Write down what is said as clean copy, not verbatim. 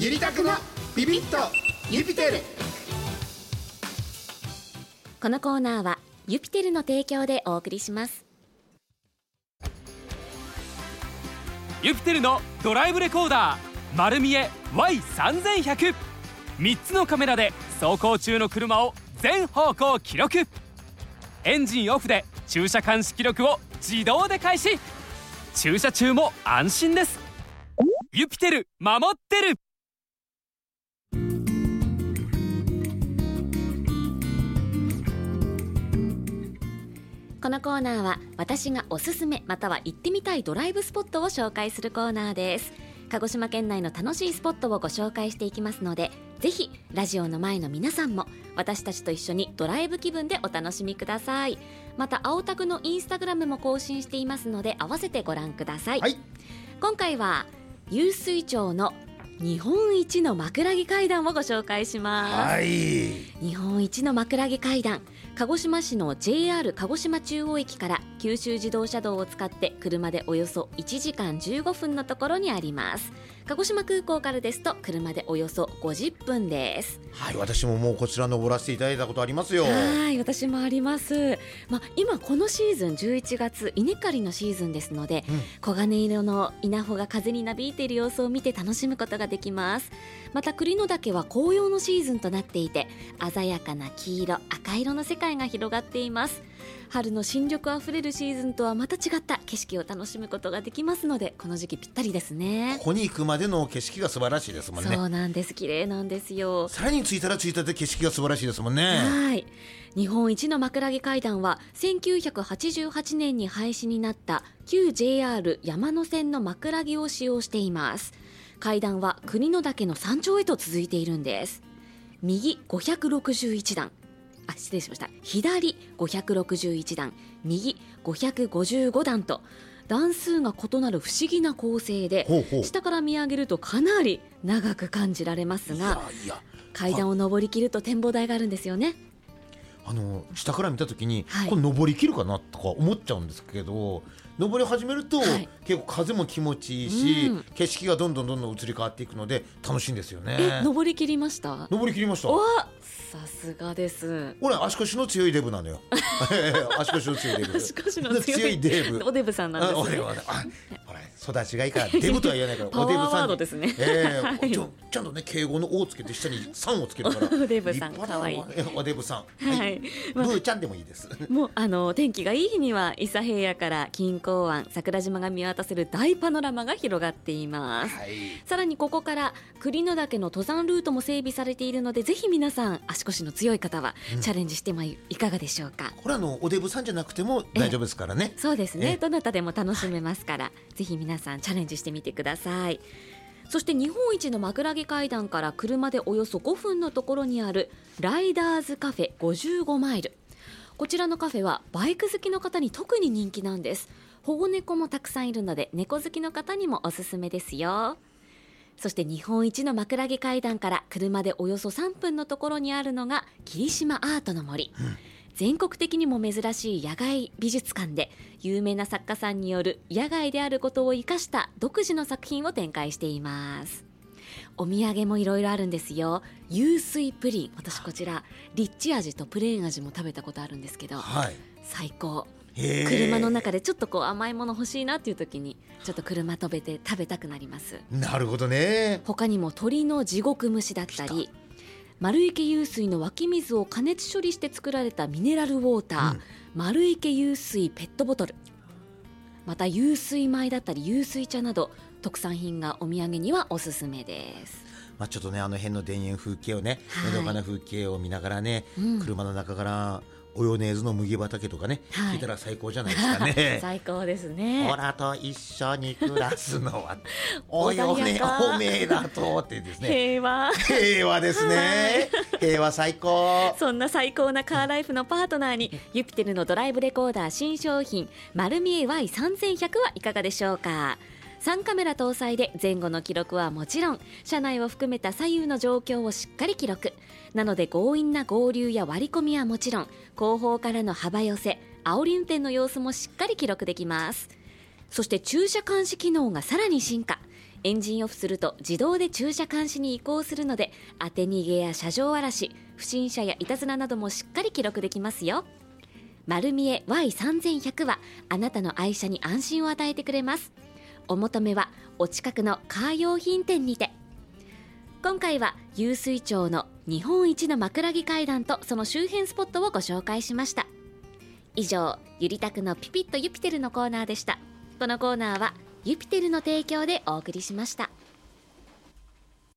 ゆりたくのビビッとユピテル。 このコーナーはユピテルの提供でお送りします。 ユピテルのドライブレコーダー丸見え Y3100、 3つのカメラで走行中の車を全方向記録。エンジンオフで駐車監視記録を自動で開始。駐車中も安心です。ユピテル守ってる。 このコーナーは私がおすすめまたは行ってみたいドライブスポットを紹介するコーナーです。鹿児島県内の楽しいスポットをご紹介していきますので、ぜひラジオの前の皆さんも私たちと一緒にドライブ気分でお楽しみください。また青タグのインスタグラムも更新していますので合わせてご覧ください、はい、今回は湧水町の日本一の枕木階段をご紹介します、はい、日本一の枕木階段、鹿児島市の JR 鹿児島中央駅から九州自動車道を使って車でおよそ1時間15分のところにあります。鹿児島空港からですと車でおよそ50分です。 はい、私ももうこちら登らせていただいたことありますよ。 はい、私もあります、今このシーズン11月稲刈りのシーズンですので、黄金色の稲穂が風になびいている様子を見て楽しむことができます。また栗の岳は紅葉のシーズンとなっていて、鮮やかな黄色赤色の世界が広がっています。春の新緑あふれるシーズンとはまた違った景色を楽しむことができますので、この時期ぴったりですね。 ここに行くまでの景色が素晴らしいですもんね。 そうなんです、綺麗なんですよ。 さらに着いたら着いたで景色が素晴らしいですもんね。 はい、日本一の枕木階段は1988年に廃止になった旧 JR 山野線の枕木を使用しています。階段は国の岳の山頂へと続いているんです。右561段、失礼しました、左561段、右555段と段数が異なる不思議な構成で、下から見上げるとかなり長く感じられますが、階段を上りきると展望台があるんですよね。 下から見たときに、これ登りきるかなとか思っちゃうんですけど、登り始めると、結構風も気持ちいいし、景色がどんどん移り変わっていくので楽しいんですよね。 登りきりました？ 登りきりました。 さすがです。 俺足腰の強いデブなのよ足腰の強いデブ、 足腰の強いデブ、おデブさんなんですね。ほら育ちがいいからデブとは言えないからパワーワードですね。 ちゃんとね敬語の O をつけて下に3をつけるからおデブさんかわいい。 おデブさん、ブーちゃんでもいいです。 もう天気がいい日には伊佐平野から錦江湾、桜島が見渡せる大パノラマが広がっています、さらにここから栗の岳の登山ルートも整備されているので、ぜひ皆さん足腰の強い方はチャレンジしていかがでしょうか。 これおデブさんじゃなくても大丈夫ですからね。 そうですね、どなたでも楽しめますから、ぜひ皆さんチャレンジしてみてください。そして日本一の枕木階段から車でおよそ5分のところにあるライダーズカフェ55マイル、こちらのカフェはバイク好きの方に特に人気なんです。保護猫もたくさんいるので猫好きの方にもおすすめですよ。そして日本一の枕木階段から車でおよそ3分のところにあるのが霧島アートの森、全国的にも珍しい野外美術館で、有名な作家さんによる野外であることを生かした独自の作品を展開しています。お土産もいろいろあるんですよ。湧水プリン、私こちらリッチ味とプレーン味も食べたことあるんですけど、最高。車の中でちょっと甘いもの欲しいなっていう時にちょっと車食べたくなります。 なるほどね。 他にも鳥の地獄蒸しだったり、丸池湧水の湧き水を加熱処理して作られたミネラルウォーター、丸池湧水ペットボトル、また湧水米だったり湧水茶など特産品がお土産にはおすすめです。 ちょっとね辺の田園風景をね、のどかな風景を見ながらね、車の中からオヨネーズの麦畑とかね、聞いたら最高じゃないですかね最高ですね。 オラと一緒に暮らすのはおよねおめえだとってですね、平和ですね、平和最高。 そんな最高なカーライフのパートナーにユピテルのドライブレコーダー新商品丸見え Y3100 はいかがでしょうか。3カメラ搭載で前後の記録はもちろん、車内を含めた左右の状況をしっかり記録なので、強引な合流や割り込みはもちろん、後方からの幅寄せ、煽り運転の様子もしっかり記録できます。そして駐車監視機能がさらに進化、 エンジンオフすると自動で駐車監視に移行するので、当て逃げや車上荒らし、不審者やいたずらなどもしっかり記録できますよ。丸見え Y3100 はあなたの愛車に安心を与えてくれます。お求めはお近くのカー用品店にて。今回は湧水町の日本一の枕木階段とその周辺スポットをご紹介しました。以上、ゆりたくのピピッとユピテルのコーナーでした。このコーナーはユピテルの提供でお送りしました。